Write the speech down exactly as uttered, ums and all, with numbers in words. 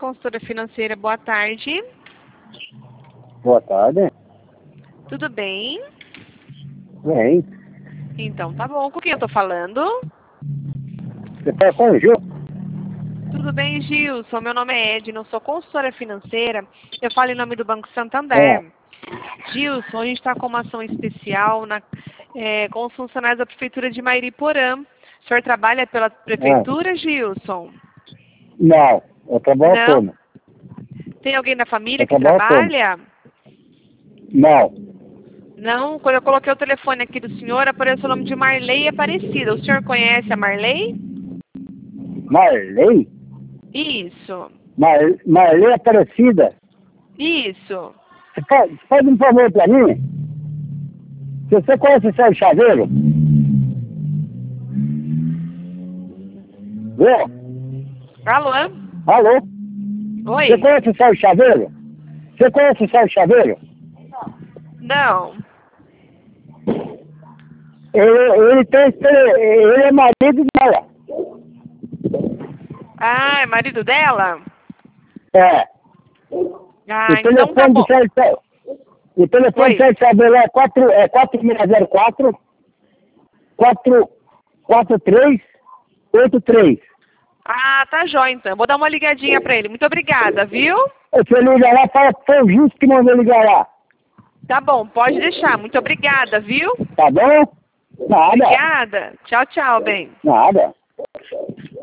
consultora financeira, boa tarde. Boa tarde. Tudo bem? Bem. Então, tá bom. Com quem eu tô falando? Você tá com o Gil? Tudo bem, Gilson. Meu nome é Edna, eu sou consultora financeira. Eu falo em nome do Banco É. Santander. Gilson, a gente está com uma ação especial na, é, com os funcionários da Prefeitura de Mairiporã. O senhor trabalha pela Prefeitura, Gilson? Não, eu trabalho Não? autônomo. Tem alguém da família Eu que trabalho trabalha? Não. Não? Quando eu coloquei o telefone aqui do senhor, apareceu o nome de Marley Aparecida. O senhor conhece a Marley? Marley? Isso. Mar... Marley Aparecida? Isso. Você pode, faz um favor pra mim? Se você conhece o Sérgio Chaveiro? Viu? Alô? Alô? Você Oi? conhece o Sérgio Chaveiro? Você conhece o Sérgio Chaveiro? Não. Ele, ele, tem, ele é marido dela. Ah, é marido dela? É. Ah, O então tá telefone bom. do Sérgio Chaveiro... O telefone Oi. do Sérgio Chaveiro é quatro é quatro seis zero quatro quatro quatro três oito três. Ah, tá jóia então. Vou dar uma ligadinha pra ele. Muito obrigada, viu? Você liga lá, fala que foi o Justo que mandou ligar lá. Tá bom, pode deixar. Muito obrigada, viu? Tá bom? Nada. Obrigada. Tchau, tchau, bem. Nada.